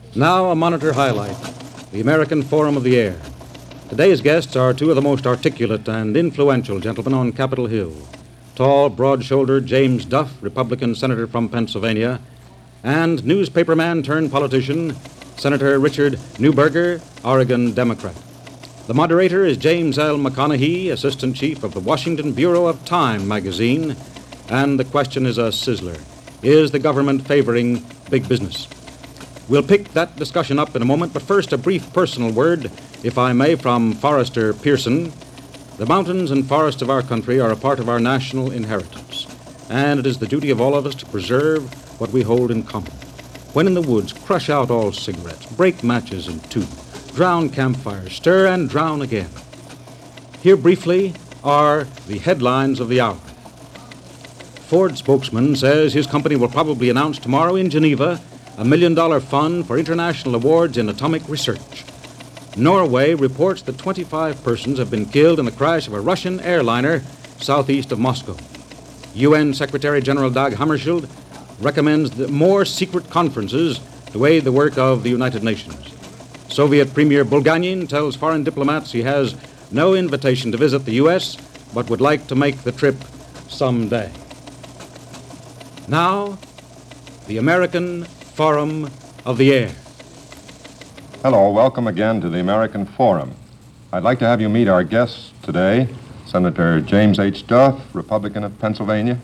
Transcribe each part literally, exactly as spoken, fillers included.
Now a Monitor highlight, the American Forum of the Air. Today's guests are two of the most articulate and influential gentlemen on Capitol Hill. Tall, broad-shouldered James Duff, Republican senator from Pennsylvania, and newspaperman turned politician, Senator Richard Neuberger, Oregon Democrat. The moderator is James L. McConaughey, assistant chief of the Washington Bureau of Time magazine, and the question is a sizzler. Is the government favoring big business? We'll pick that discussion up in a moment, but first a brief personal word, if I may, from Forrester Pearson. The mountains and forests of our country are a part of our national inheritance, and it is the duty of all of us to preserve what we hold in common. When in the woods, crush out all cigarettes, break matches in two, drown campfires, stir and drown again. Here briefly are the headlines of the hour. Ford spokesman says his company will probably announce tomorrow in Geneva a million-dollar fund for international awards in atomic research. Norway reports that twenty-five persons have been killed in the crash of a Russian airliner southeast of Moscow. U N Secretary General Dag Hammarskjöld recommends that more secret conferences to aid the work of the United Nations. Soviet Premier Bulganin tells foreign diplomats he has no invitation to visit the U S, but would like to make the trip someday. Now, the American Forum of the Air. Hello, welcome again to the American Forum. I'd like to have you meet our guests today, Senator James H. Duff, Republican of Pennsylvania,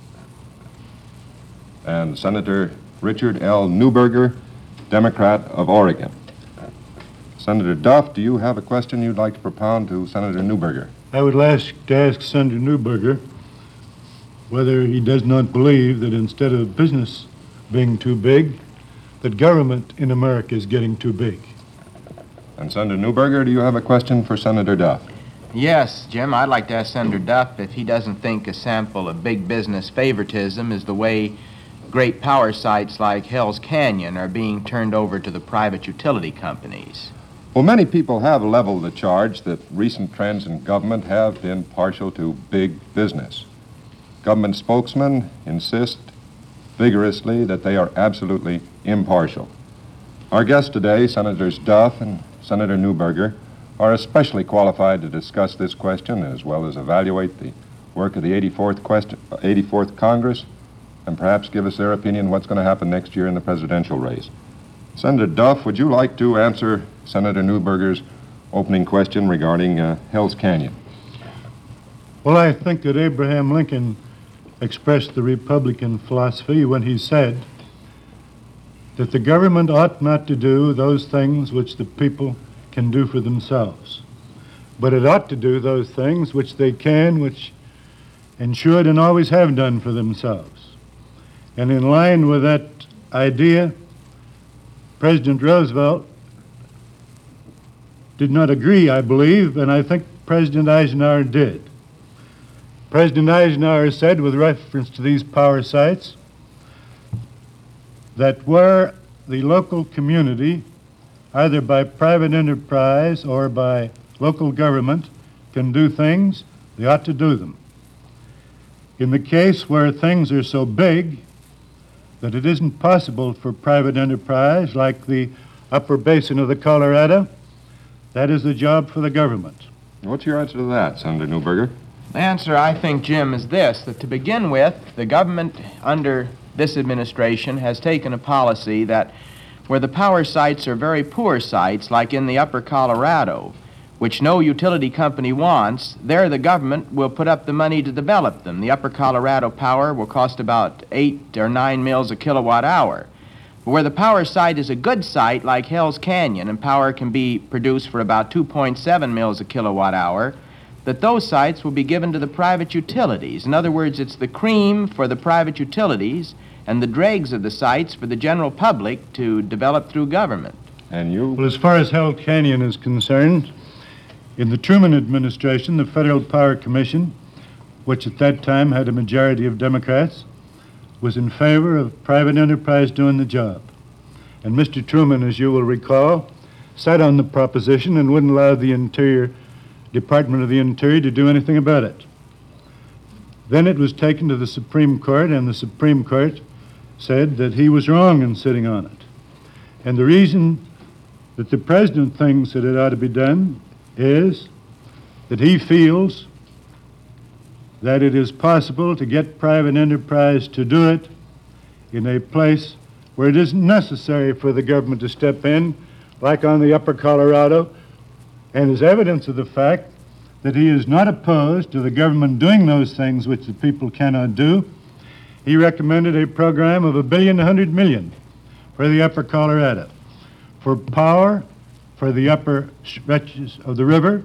and Senator Richard L. Neuberger, Democrat of Oregon. Senator Duff, do you have a question you'd like to propound to Senator Neuberger? I would ask to ask Senator Neuberger whether he does not believe that instead of business being too big, that government in America is getting too big. And Senator Neuberger, do you have a question for Senator Duff? Yes, Jim, I'd like to ask Senator Duff if he doesn't think a sample of big business favoritism is the way great power sites like Hell's Canyon are being turned over to the private utility companies. Well, many people have leveled the charge that recent trends in government have been partial to big business. Government spokesmen insist vigorously that they are absolutely impartial. Our guests today, Senators Duff and Senator Neuberger, are especially qualified to discuss this question as well as evaluate the work of the eighty-fourth, question, eighty-fourth Congress and perhaps give us their opinion what's going to happen next year in the presidential race. Senator Duff, would you like to answer Senator Neuberger's opening question regarding uh, Hell's Canyon? Well, I think that Abraham Lincoln expressed the Republican philosophy when he said that the government ought not to do those things which the people can do for themselves, but it ought to do those things which they can, which and should and always have done for themselves. And in line with that idea, President Roosevelt did not agree, I believe, and I think President Eisenhower did. President Eisenhower said, with reference to these power sites, that where the local community, either by private enterprise or by local government, can do things, they ought to do them. In the case where things are so big that it isn't possible for private enterprise, like the upper basin of the Colorado, that is the job for the government. What's your answer to that, Senator Neuberger? The answer, I think, Jim, is this, that to begin with, the government under this administration has taken a policy that where the power sites are very poor sites, like in the upper Colorado, which no utility company wants, there the government will put up the money to develop them. The upper Colorado power will cost about eight or nine mills a kilowatt hour. But where the power site is a good site, like Hell's Canyon, and power can be produced for about two point seven mills a kilowatt hour, that those sites will be given to the private utilities. In other words, it's the cream for the private utilities and the dregs of the sites for the general public to develop through government. And you? Well, as far as Hell Canyon is concerned, in the Truman administration, the Federal Power Commission, which at that time had a majority of Democrats, was in favor of private enterprise doing the job. And Mister Truman, as you will recall, sat on the proposition and wouldn't allow the Interior Department of the Interior to do anything about it. Then it was taken to the Supreme Court, and the Supreme Court said that he was wrong in sitting on it. And the reason that the president thinks that it ought to be done is that he feels that it is possible to get private enterprise to do it in a place where it isn't necessary for the government to step in, like on the upper Colorado, and is evidence of the fact that he is not opposed to the government doing those things which the people cannot do. He recommended a program of a billion, a hundred million for the upper Colorado, for power, for the upper stretches of the river,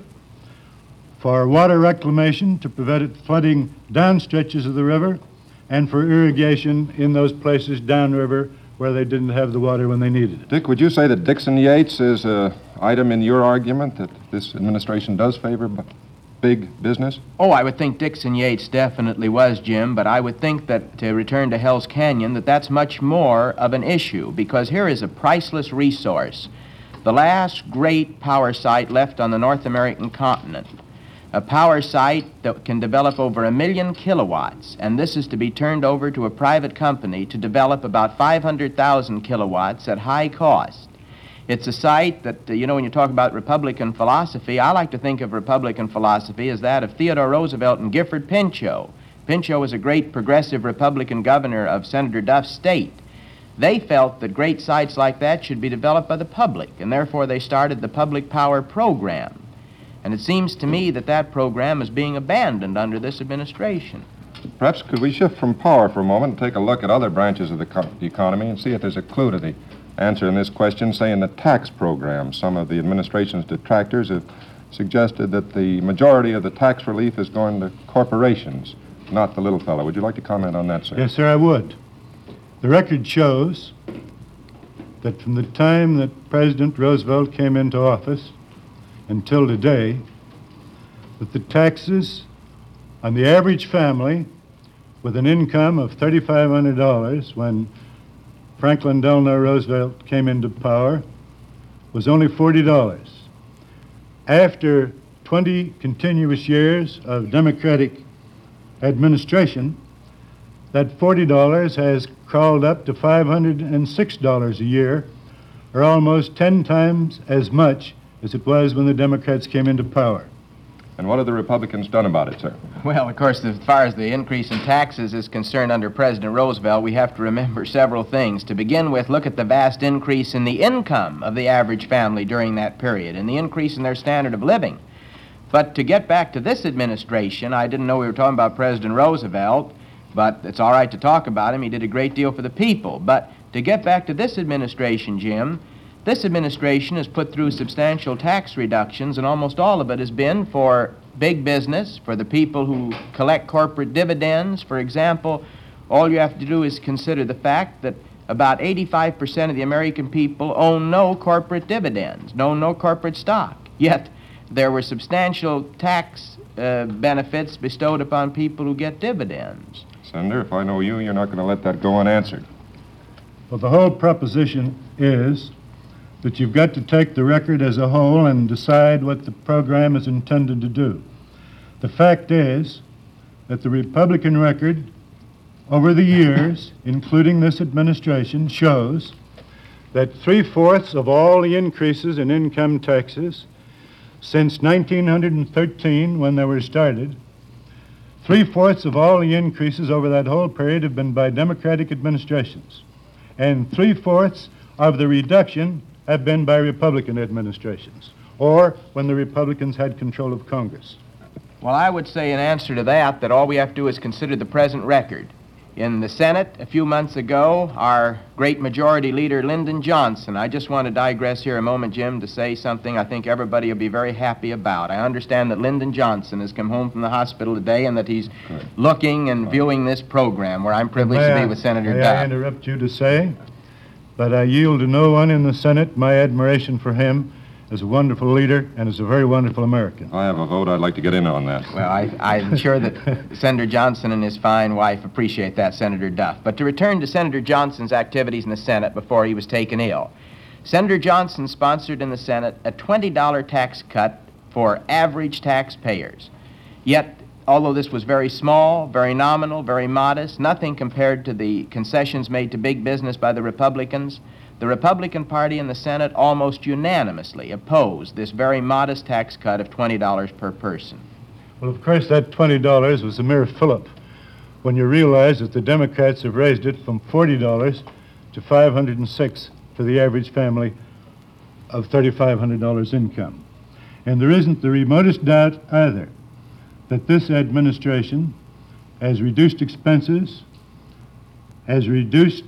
for water reclamation to prevent it flooding down stretches of the river, and for irrigation in those places downriver where they didn't have the water when they needed it. Dick, would you say that Dixon Yates is an item in your argument that this administration does favor b- big business? Oh, I would think Dixon Yates definitely was, Jim, but I would think that, to return to Hell's Canyon, that that's much more of an issue, because here is a priceless resource, the last great power site left on the North American continent, a power site that can develop over a million kilowatts, and this is to be turned over to a private company to develop about five hundred thousand kilowatts at high cost. It's a site that, uh, you know, when you talk about Republican philosophy, I like to think of Republican philosophy as that of Theodore Roosevelt and Gifford Pinchot. Pinchot was a great progressive Republican governor of Senator Duff's state. They felt that great sites like that should be developed by the public, and therefore they started the Public Power Program. And it seems to me that that program is being abandoned under this administration. Perhaps could we shift from power for a moment and take a look at other branches of the, co- the economy and see if there's a clue to the answer in this question, say in the tax program. Some of the administration's detractors have suggested that the majority of the tax relief is going to corporations, not the little fellow. Would you like to comment on that, sir? Yes, sir, I would. The record shows that from the time that President Roosevelt came into office until today, that the taxes on the average family with an income of three thousand five hundred dollars when Franklin Delano Roosevelt came into power was only forty dollars. After twenty continuous years of Democratic administration, that forty dollars has crawled up to five hundred six dollars a year, or almost ten times as much as it was when the Democrats came into power. And what have the Republicans done about it, sir? Well, of course, as far as the increase in taxes is concerned under President Roosevelt, we have to remember several things. To begin with, look at the vast increase in the income of the average family during that period and the increase in their standard of living. But to get back to this administration, I didn't know we were talking about President Roosevelt, but it's all right to talk about him. He did a great deal for the people. But to get back to this administration, Jim, this administration has put through substantial tax reductions, and almost all of it has been for big business, for the people who collect corporate dividends. For example, all you have to do is consider the fact that about eighty-five percent of the American people own no corporate dividends, no no corporate stock. Yet there were substantial tax uh, benefits bestowed upon people who get dividends. Senator, if I know you, you're not going to let that go unanswered. Well, the whole proposition is that you've got to take the record as a whole and decide what the program is intended to do. The fact is that the Republican record over the years, including this administration, shows that three-fourths of all the increases in income taxes since nineteen thirteen, when they were started, three-fourths of all the increases over that whole period have been by Democratic administrations, and three-fourths of the reduction have been by Republican administrations, or when the Republicans had control of Congress. Well, I would say in answer to that, that all we have to do is consider the present record. In the Senate, a few months ago, our great majority leader, Lyndon Johnson, I just want to digress here a moment, Jim, to say something I think everybody will be very happy about. I understand that Lyndon Johnson has come home from the hospital today and that he's Good. looking and viewing this program, where I'm privileged may to be I, with Senator may Duff. I interrupt you to say that I yield to no one in the Senate my admiration for him as a wonderful leader and as a very wonderful American. I have a vote. I'd like to get in on that. Well, I, I'm sure that Senator Johnson and his fine wife appreciate that, Senator Duff. But to return to Senator Johnson's activities in the Senate before he was taken ill, Senator Johnson sponsored in the Senate a twenty dollar tax cut for average taxpayers. Yet, although this was very small, very nominal, very modest, nothing compared to the concessions made to big business by the Republicans, The Republican Party in the Senate almost unanimously opposed this very modest tax cut of twenty dollars per person. Well, of course, that twenty dollars was a mere fillip when you realize that the Democrats have raised it from forty dollars to five hundred six dollars for the average family of three thousand five hundred dollars income. And there isn't the remotest doubt either that this administration has reduced expenses, has reduced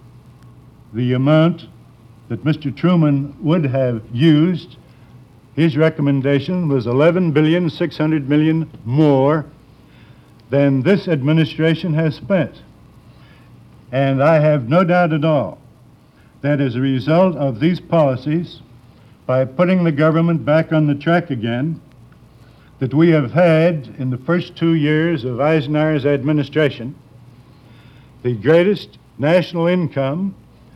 the amount that Mister Truman would have used. His recommendation was eleven billion six hundred million dollars more than this administration has spent. And I have no doubt at all that as a result of these policies, by putting the government back on the track again, that we have had in the first two years of Eisenhower's administration, the greatest national income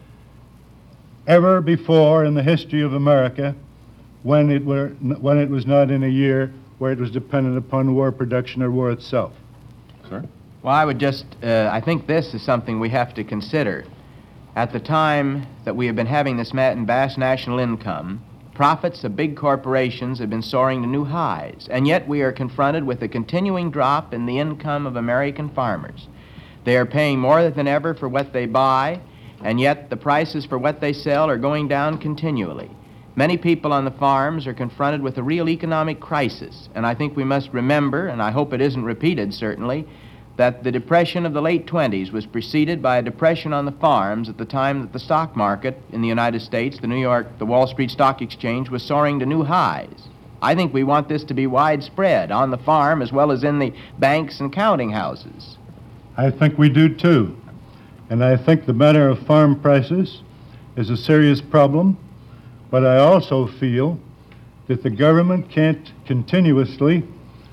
ever before in the history of America, when it, were, when it was not in a year where it was dependent upon war production or war itself. Sir? Well, I would just, uh, I think this is something we have to consider. At the time that we have been having this vast national income, profits of big corporations have been soaring to new highs, and yet we are confronted with a continuing drop in the income of American farmers. They are paying more than ever for what they buy, and yet the prices for what they sell are going down continually. Many people on the farms are confronted with a real economic crisis, and I think we must remember, and I hope it isn't repeated certainly, that the depression of the late twenties was preceded by a depression on the farms at the time that the stock market in the United States, the New York, the Wall Street Stock Exchange, was soaring to new highs. I think we want this to be widespread on the farm as well as in the banks and counting houses. I think we do too. And I think the matter of farm prices is a serious problem, but I also feel that the government can't continuously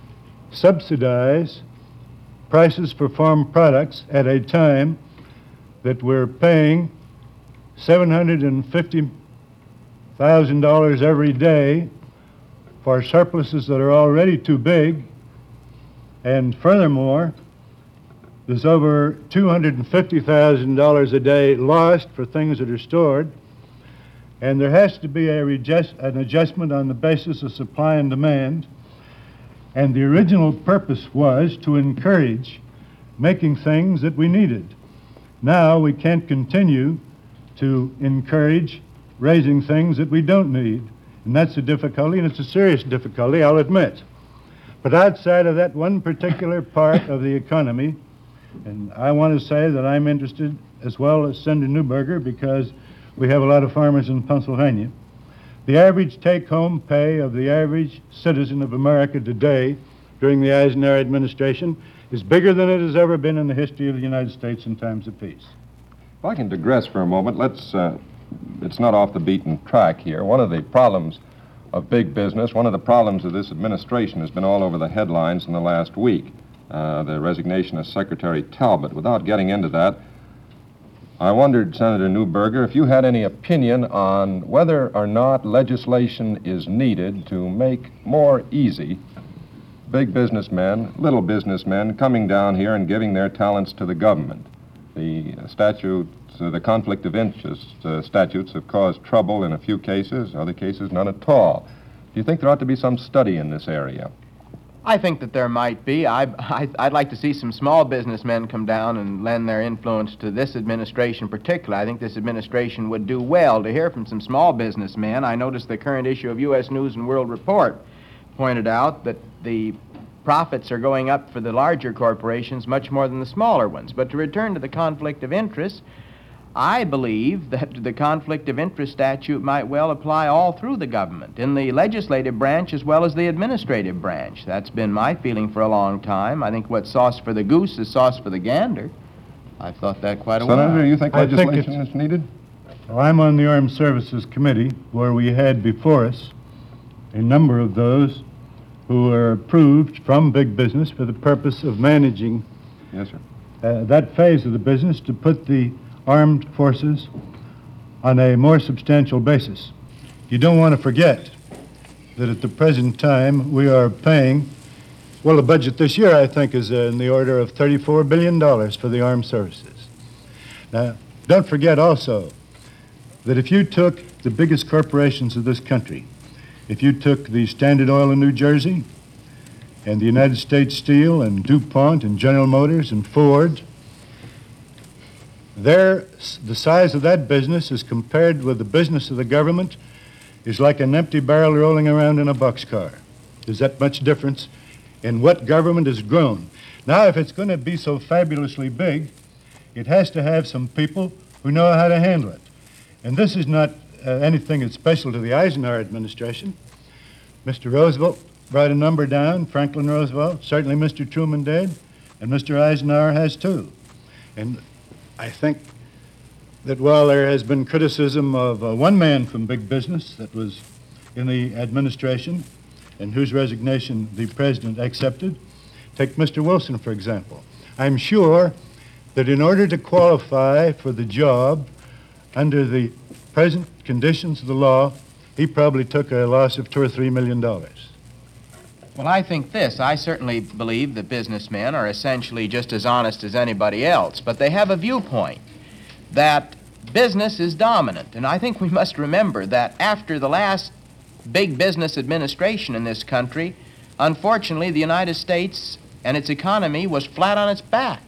subsidize prices for farm products at a time that we're paying seven hundred fifty thousand dollars every day for surpluses that are already too big. And furthermore, there's over two hundred fifty thousand dollars a day lost for things that are stored. And there has to be a readjust, an adjustment on the basis of supply and demand. And the original purpose was to encourage making things that we needed. Now we can't continue to encourage raising things that we don't need. And that's a difficulty, and it's a serious difficulty, I'll admit. But outside of that one particular part of the economy, and I want to say that I'm interested as well as Senator Newberger because we have a lot of farmers in Pennsylvania. The average take-home pay of the average citizen of America today during the Eisenhower administration is bigger than it has ever been in the history of the United States in times of peace. If I can digress for a moment, let's, uh, it's not off the beaten track here. One of the problems of big business, one of the problems of this administration has been all over the headlines in the last week, uh, the resignation of Secretary Talbot. Without getting into that, I wondered, Senator Newberger, if you had any opinion on whether or not legislation is needed to make more easy big businessmen, little businessmen, coming down here and giving their talents to the government. The statutes, uh, the conflict of interest uh, statutes have caused trouble in a few cases, other cases none at all. Do you think there ought to be some study in this area? I think that there might be. I, I, I'd like to see some small businessmen come down and lend their influence to this administration particularly. I think this administration would do well to hear from some small businessmen. I noticed the current issue of U S News and World Report pointed out that the profits are going up for the larger corporations much more than the smaller ones. But to return to the conflict of interest, I believe that the conflict of interest statute might well apply all through the government, in the legislative branch as well as the administrative branch. That's been my feeling for a long time. I think what's sauce for the goose is sauce for the gander. I've thought that quite a while. Senator, you think I think legislation it's- is needed? Well, I'm on the Armed Services Committee, where we had before us a number of those who were approved from big business for the purpose of managing Yes, sir. uh, that phase of the business to put the armed forces on a more substantial basis. You don't want to forget that at the present time we are paying, well, the budget this year I think is in the order of thirty-four billion dollars for the armed services. Now, don't forget also that if you took the biggest corporations of this country, if you took the Standard Oil in New Jersey and the United States Steel and DuPont and General Motors and Ford, their, the size of that business as compared with the business of the government is like an empty barrel rolling around in a boxcar. There's that much difference in what government has grown. Now, if it's going to be so fabulously big, it has to have some people who know how to handle it. And this is not uh, anything that's special to the Eisenhower administration. Mister Roosevelt brought a number down, Franklin Roosevelt, certainly Mister Truman did, and Mister Eisenhower has too. And I think that while there has been criticism of uh, one man from big business that was in the administration and whose resignation the president accepted, take Mister Wilson, for example. I'm sure that in order to qualify for the job under the present conditions of the law, he probably took a loss of two or three million dollars. Well, I think this. I certainly believe that businessmen are essentially just as honest as anybody else, but they have a viewpoint that business is dominant. And I think we must remember that after the last big business administration in this country, unfortunately, the United States and its economy was flat on its back.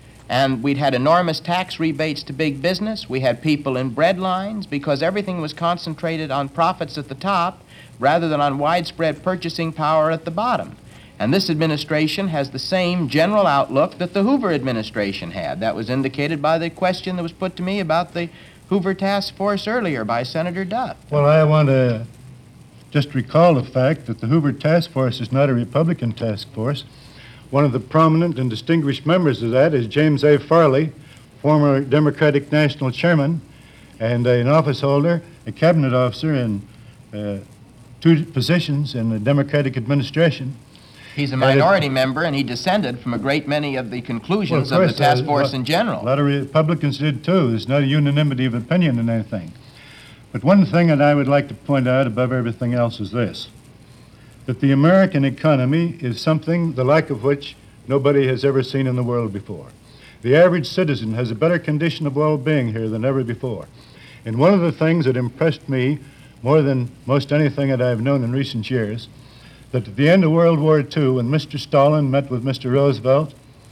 And we'd had enormous tax rebates to big business. We had people in bread lines because everything was concentrated on profits at the top rather than on widespread purchasing power at the bottom. And this administration has the same general outlook that the Hoover administration had. That was indicated by the question that was put to me about the Hoover Task Force earlier by Senator Duff. Well, I want to just recall the fact that the Hoover Task Force is not a Republican task force. One of the prominent and distinguished members of that is James A. Farley, former Democratic National Chairman and an office holder, a cabinet officer in uh, two positions in the Democratic administration. He's a minority member, and he descended from a great many of the conclusions well, of, of the task force uh, in general. A lot of Republicans did, too. There's not a unanimity of opinion in anything. But one thing that I would like to point out above everything else is this, that the American economy is something the like of which nobody has ever seen in the world before. The average citizen has a better condition of well-being here than ever before. And one of the things that impressed me more than most anything that I've known in recent years, that at the end of World War Two, when Mister Stalin met with Mister Roosevelt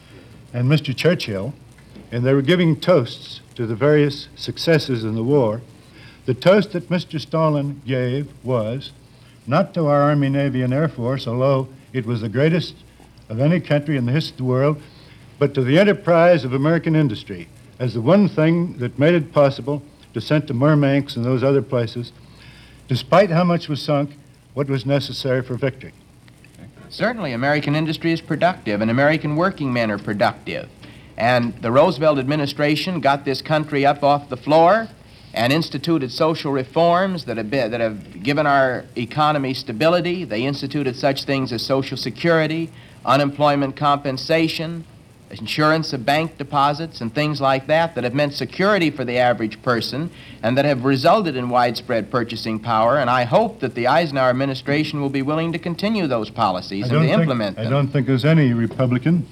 and Mister Churchill, and they were giving toasts to the various successes in the war, the toast that Mister Stalin gave was not to our Army, Navy, and Air Force, although it was the greatest of any country in the history of the world, but to the enterprise of American industry as the one thing that made it possible to send to Murmansk and those other places, despite how much was sunk, what was necessary for victory. Certainly, American industry is productive, and American working men are productive. And the Roosevelt administration got this country up off the floor and instituted social reforms that have, been, that have given our economy stability. They instituted such things as Social Security, unemployment compensation, insurance of bank deposits, and things like that that have meant security for the average person and that have resulted in widespread purchasing power. And I hope that the Eisenhower administration will be willing to continue those policies and to think, implement them. I don't think there's any Republican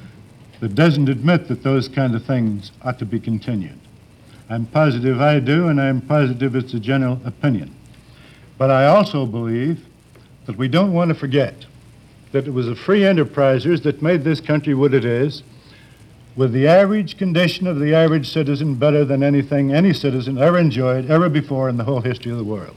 that doesn't admit that those kind of things ought to be continued. I'm positive I do, and I'm positive it's a general opinion. But I also believe that we don't want to forget that it was the free enterprisers that made this country what it is, with the average condition of the average citizen better than anything any citizen ever enjoyed ever before in the whole history of the world.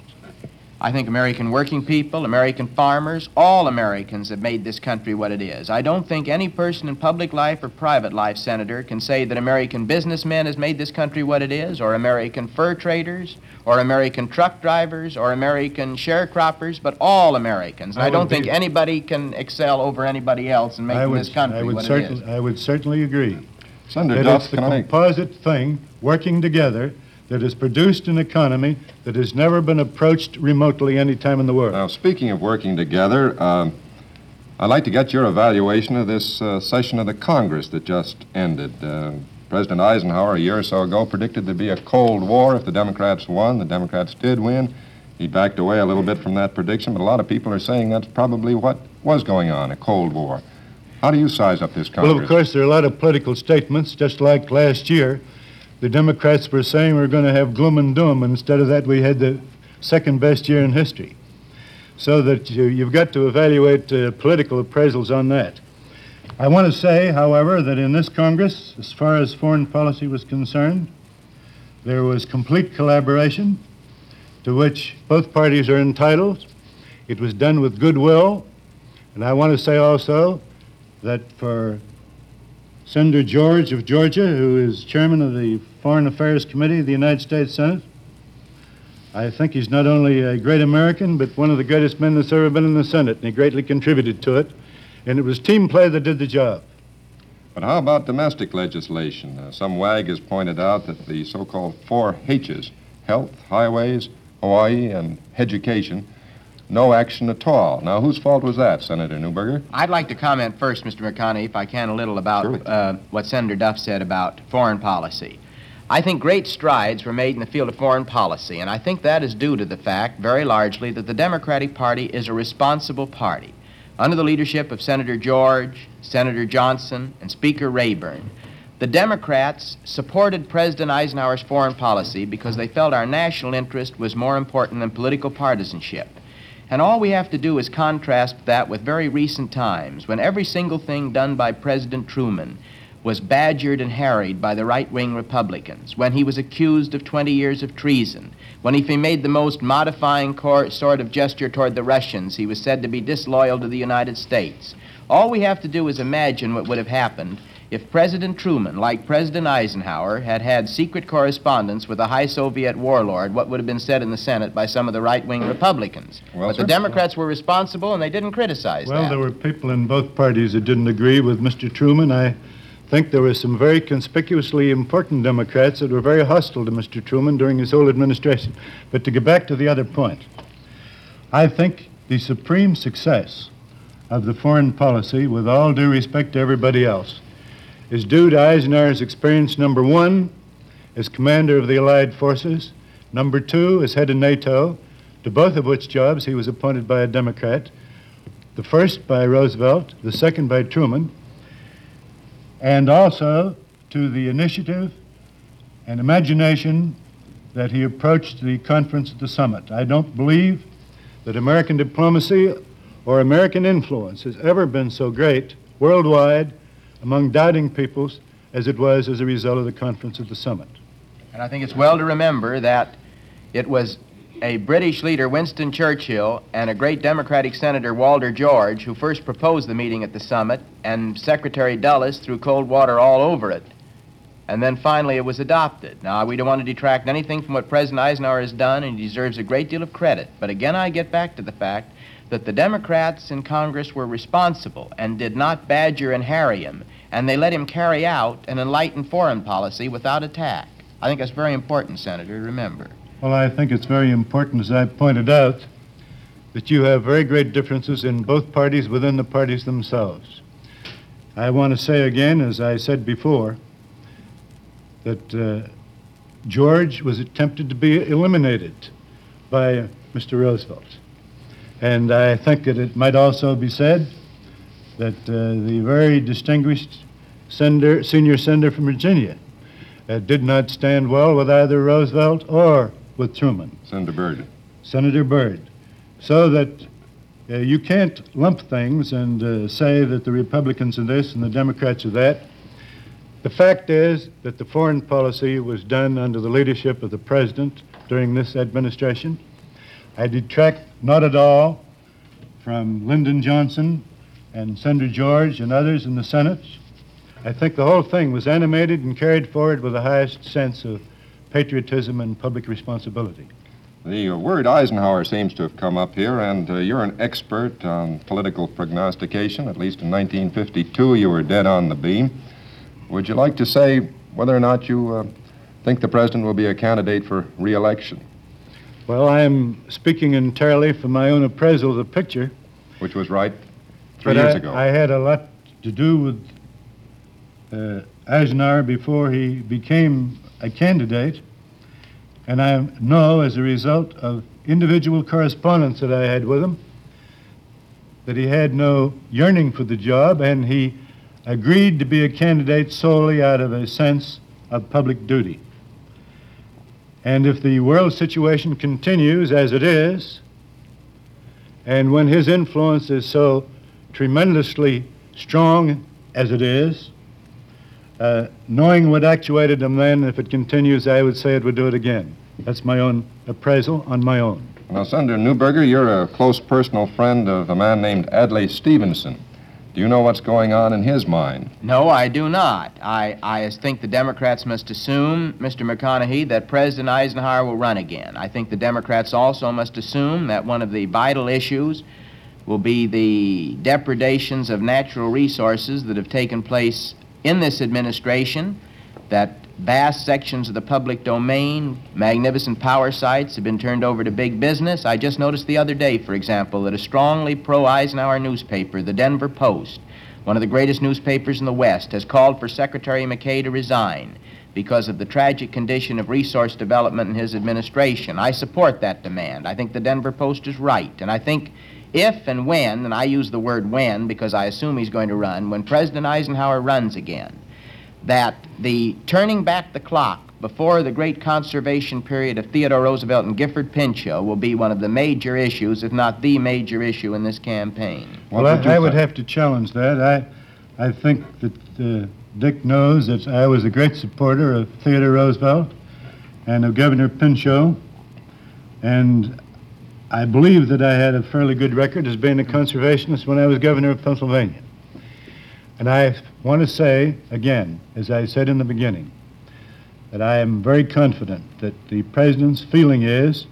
I think American working people, American farmers, all Americans have made this country what it is. I don't think any person in public life or private life, Senator, can say that American businessmen has made this country what it is, or American fur traders, or American truck drivers, or American sharecroppers, but all Americans. And I, I don't think anybody can excel over anybody else in making would, this country I would what certain, it is. I would certainly agree. Senator that Duff, it's the can I... composite thing working together that has produced an economy that has never been approached remotely any time in the world. Now, speaking of working together, um, I'd like to get your evaluation of this uh, session of the Congress that just ended. Uh, President Eisenhower, a year or so ago, predicted there'd be a Cold War if the Democrats won. The Democrats did win. He backed away a little bit from that prediction, but a lot of people are saying that's probably what was going on, a Cold War. How do you size up this Congress? Well, of course, there are a lot of political statements, just like last year, the Democrats were saying we're going to have gloom and doom. Instead of that, we had the second best year in history. So that you, you've got to evaluate uh, political appraisals on that. I want to say, however, that in this Congress, as far as foreign policy was concerned, there was complete collaboration to which both parties are entitled. It was done with goodwill. And I want to say also that for Senator George of Georgia, who is chairman of the Foreign Affairs Committee of the United States Senate, I think he's not only a great American, but one of the greatest men that's ever been in the Senate, and he greatly contributed to it. And it was team play that did the job. But how about domestic legislation? Uh, some wag has pointed out that the so-called four H's, health, highways, Hawaii, and education, no action at all. Now, whose fault was that, Senator Newberger? I'd like to comment first, Mister McConney, if I can, a little about uh, what Senator Duff said about foreign policy. I think great strides were made in the field of foreign policy, and I think that is due to the fact, very largely, that the Democratic Party is a responsible party. Under the leadership of Senator George, Senator Johnson, and Speaker Rayburn, the Democrats supported President Eisenhower's foreign policy because they felt our national interest was more important than political partisanship. And all we have to do is contrast that with very recent times, when every single thing done by President Truman was badgered and harried by the right-wing Republicans, when he was accused of twenty years of treason, when if he made the most modifying cor- sort of gesture toward the Russians, he was said to be disloyal to the United States. All we have to do is imagine what would have happened if President Truman, like President Eisenhower, had had secret correspondence with a high Soviet warlord, what would have been said in the Senate by some of the right-wing Republicans. Well, but sir, the Democrats were responsible, and they didn't criticize Well, that. there were people in both parties that didn't agree with Mister Truman. I think there were some very conspicuously important Democrats that were very hostile to Mister Truman during his whole administration. But to get back to the other point, I think the supreme success of the foreign policy, with all due respect to everybody else, is due to Eisenhower's experience, number one, as commander of the Allied forces, number two, as head of NATO, to both of which jobs he was appointed by a Democrat, the first by Roosevelt, the second by Truman, and also to the initiative and imagination that he approached the conference at the summit. I don't believe that American diplomacy or American influence has ever been so great worldwide among doubting peoples as it was as a result of the conference at the summit. And I think it's well to remember that it was a British leader, Winston Churchill, and a great Democratic Senator, Walter George, who first proposed the meeting at the summit, and Secretary Dulles threw cold water all over it. And then finally it was adopted. Now, we don't want to detract anything from what President Eisenhower has done, and he deserves a great deal of credit. But again, I get back to the fact that the Democrats in Congress were responsible and did not badger and harry him, and they let him carry out an enlightened foreign policy without attack. I think that's very important, Senator, to remember. Well, I think it's very important, as I pointed out, that you have very great differences in both parties within the parties themselves. I want to say again, as I said before, that uh, George was attempted to be eliminated by Mister Roosevelt. And I think that it might also be said that uh, the very distinguished senator, senior senator from Virginia uh, did not stand well with either Roosevelt or with Truman. Senator Byrd. Senator Byrd. So that uh, you can't lump things and uh, say that the Republicans are this and the Democrats are that. The fact is that the foreign policy was done under the leadership of the President during this administration. I detract not at all from Lyndon Johnson and Senator George and others in the Senate. I think the whole thing was animated and carried forward with the highest sense of patriotism and public responsibility. The uh, word Eisenhower seems to have come up here, and uh, you're an expert on political prognostication. At least in nineteen fifty-two, you were dead on the beam. Would you like to say whether or not you uh, think the president will be a candidate for re-election? Well, I'm speaking entirely from my own appraisal of the picture. Which was right three but years I, ago. I had a lot to do with uh, Eisenhower before he became a candidate, and I know as a result of individual correspondence that I had with him that he had no yearning for the job, and he agreed to be a candidate solely out of a sense of public duty. And if the world situation continues as it is, and when his influence is so tremendously strong as it is, uh, knowing what actuated him then, if it continues, I would say it would do it again. That's my own appraisal on my own. Now, Senator Newberger, you're a close personal friend of a man named Adlai Stevenson. Do you know what's going on in his mind? No, I do not. I, I think the Democrats must assume, Mister McConaughey, that President Eisenhower will run again. I think the Democrats also must assume that one of the vital issues will be the depredations of natural resources that have taken place in this administration, that vast sections of the public domain, magnificent power sites have been turned over to big business. I just noticed the other day, for example, that a strongly pro-Eisenhower newspaper, the Denver Post, one of the greatest newspapers in the West, has called for Secretary McKay to resign because of the tragic condition of resource development in his administration. I support that demand. I think the Denver Post is right. And I think if and when, and I use the word when because I assume he's going to run, when President Eisenhower runs again, that the turning back the clock before the great conservation period of Theodore Roosevelt and Gifford Pinchot will be one of the major issues, if not the major issue in this campaign. Well, I, I would have to challenge that. I, I think that uh, Dick knows that I was a great supporter of Theodore Roosevelt and of Governor Pinchot, and I believe that I had a fairly good record as being a conservationist when I was governor of Pennsylvania. And I want to say, again, as I said in the beginning, that I am very confident that the President's feeling is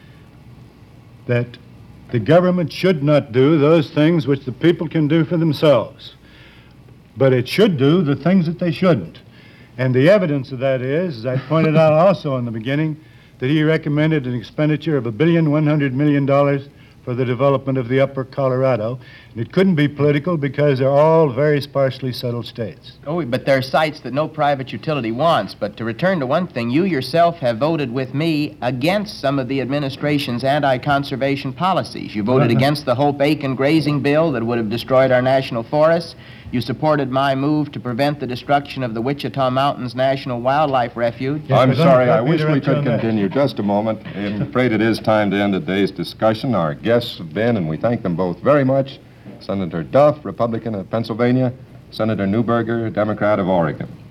that the government should not do those things which the people can do for themselves, but it should do the things that they shouldn't. And the evidence of that is, as I pointed out also in the beginning, that he recommended an expenditure of a billion one hundred million dollars for the development of the upper Colorado. And it couldn't be political because they're all very sparsely settled states. Oh, but there are sites that no private utility wants. But to return to one thing, you yourself have voted with me against some of the administration's anti-conservation policies. You voted Uh-huh. against the Hope-Aiken grazing bill that would have destroyed our national forests. You supported my move to prevent the destruction of the Wichita Mountains National Wildlife Refuge. Yes, I'm but sorry, let I me wish we interrupt you could on that. continue just a moment. I'm afraid it is time to end today's discussion. Our guests have been, and we thank them both very much, Senator Duff, Republican of Pennsylvania, Senator Newberger, Democrat of Oregon.